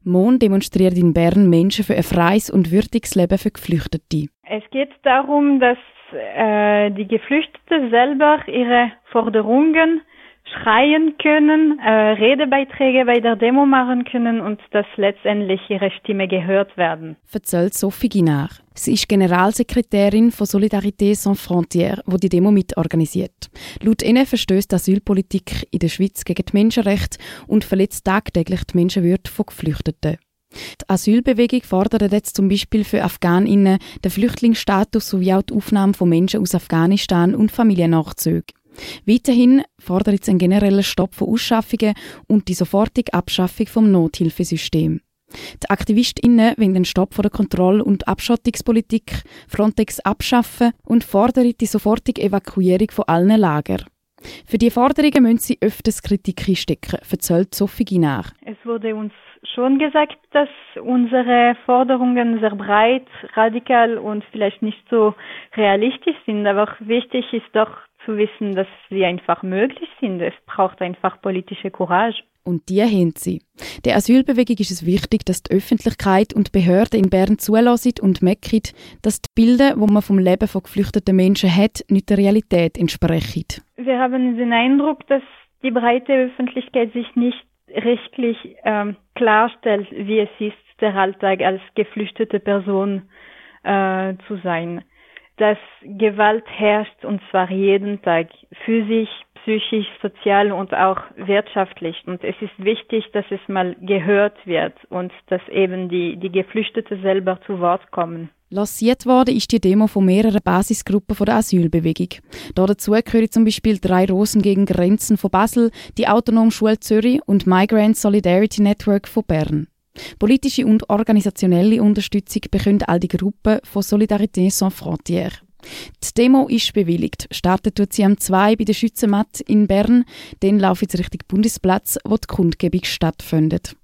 Morgen demonstrieren in Bern Menschen für ein freies und würdiges Leben für Geflüchtete. Es geht darum, dass die Geflüchteten selber ihre Forderungen schreien können, Redebeiträge bei der Demo machen können und dass letztendlich ihre Stimme gehört werden. Erzählt Sophie Guinard. Sie ist Generalsekretärin von Solidarité Sans Frontières, die Demo mitorganisiert. Laut ihnen verstößt die Asylpolitik in der Schweiz gegen die Menschenrechte und verletzt tagtäglich die Menschenwürde von Geflüchteten. Die Asylbewegung fordert jetzt zum Beispiel für AfghanInnen den Flüchtlingsstatus sowie auch die Aufnahme von Menschen aus Afghanistan und Familiennachzüge. Weiterhin fordert sie einen generellen Stopp von Ausschaffungen und die sofortige Abschaffung vom Nothilfesystem. Die AktivistInnen wollen den Stopp von der Kontroll- und Abschottungspolitik, Frontex abschaffen und fordern die sofortige Evakuierung von allen Lagern. Für diese Forderungen müssen sie öfters Kritik einstecken, erzählt Sophie Guinard. Es wurde uns schon gesagt, dass unsere Forderungen sehr breit, radikal und vielleicht nicht so realistisch sind, aber auch wichtig ist doch zu wissen, dass sie einfach möglich sind. Es braucht einfach politische Courage. Und die haben sie. Der Asylbewegung ist es wichtig, dass die Öffentlichkeit und die Behörden in Bern zulassen und merken, dass die Bilder, die man vom Leben von geflüchteten Menschen hat, nicht der Realität entsprechen. Wir haben den Eindruck, dass die breite Öffentlichkeit sich nicht rechtlich klarstellt, wie es ist, der Alltag als geflüchtete Person zu sein. Dass Gewalt herrscht, und zwar jeden Tag, physisch, psychisch, sozial und auch wirtschaftlich. Und es ist wichtig, dass es mal gehört wird und dass eben die Geflüchteten selber zu Wort kommen. Lanciert worden ist die Demo von mehreren Basisgruppen der Asylbewegung. Dazu gehören zum Beispiel 3 Rosen gegen Grenzen von Basel, die Autonome Schule Zürich und Migrant Solidarity Network von Bern. Politische und organisationelle Unterstützung bekommen all die Gruppen von Solidarité Sans Frontières. Die Demo ist bewilligt. Startet tut sie am 2 bei der Schützenmatt in Bern. Dann laufen sie Richtung Bundesplatz, wo die Kundgebung stattfindet.